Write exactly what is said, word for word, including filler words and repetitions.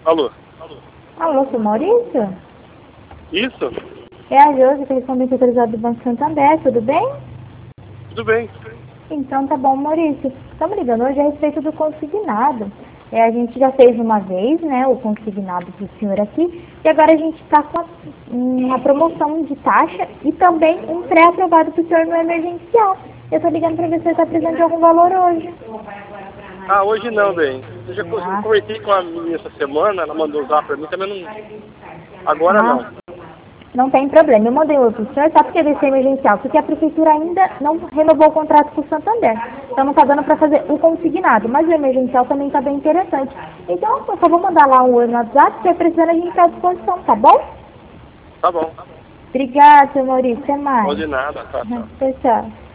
Alô? Alô, seu Maurício? Isso? É a Josi, correspondente autorizado do Banco Santander, tudo bem? Tudo bem. Então tá bom, Maurício. Estamos ligando hoje a respeito do consignado. É, a gente já fez uma vez, né, o consignado para o senhor aqui, e agora a gente está com uma promoção de taxa e também um pré-aprovado para o senhor no emergencial. Eu estou ligando para ver se você está precisando de algum valor hoje. Ah, hoje não, bem. Eu já Ah. conversei com a menina essa semana, ela mandou usar pra mim, também não... Agora Ah. não. Não tem problema, eu mandei outro pro senhor, só porque desse emergencial, porque a prefeitura ainda não renovou o contrato com o Santander. Então não está dando para fazer o consignado, mas o emergencial também está bem interessante. Então eu só vou mandar lá um oi no WhatsApp, se é precisando a gente está à disposição, tá bom? Tá bom. Obrigada, seu Maurício, até mais. Não de nada, tá, tá. Tchau, tchau.